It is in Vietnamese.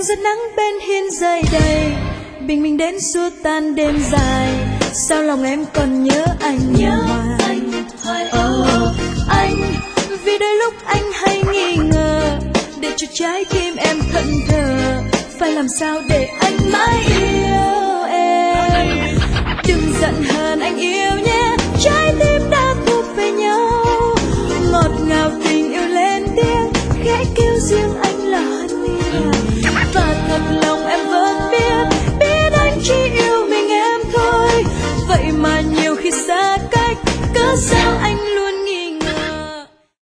giọt nắng bên hiên rơi đầy, bình minh đến xua tan đêm dài. Sao lòng em còn nhớ anh hoài? Anh, vì đôi lúc anh hay nghi ngờ, để cho trái tim em thẫn thờ. Phải làm sao để anh mãi yêu?